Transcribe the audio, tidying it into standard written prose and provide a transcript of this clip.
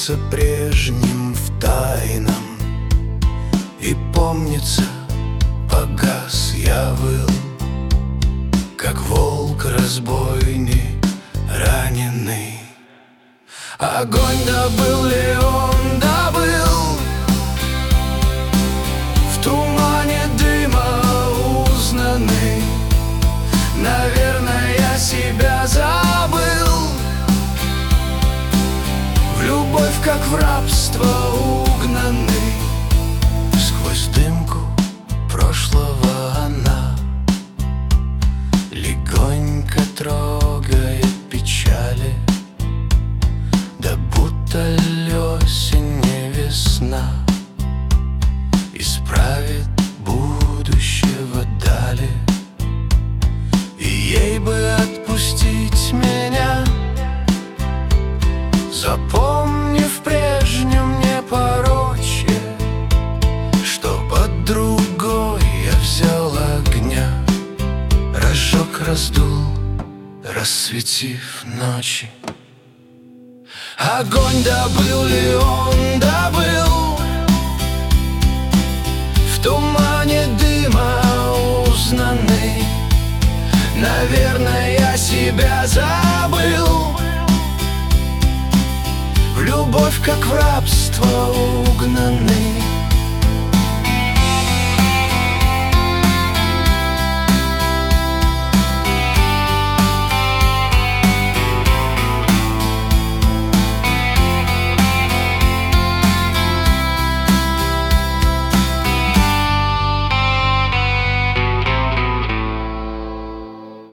кажется прежним в тайном. И помнится, погас я выл, как волк разбойный, раненый. Огонь добыл ли он, добыл, в тумане дыма узнанный. Наверное, я себя забыл, в любовь, как в рабство угнанный. Сквозь дымку прошлого она легонько трогает печали, да будто осень не весна исправит будущего дали. И ей бы отпустить меня, запомнив прежнем непорочье, чтоб от другой я взял огня, разжег, раздул, рассветив ночи. Огонь добыл ли он, добыл, в тумане дыма узнанный. Наверное, я себя забыл, в любовь, как в рабство угнанный.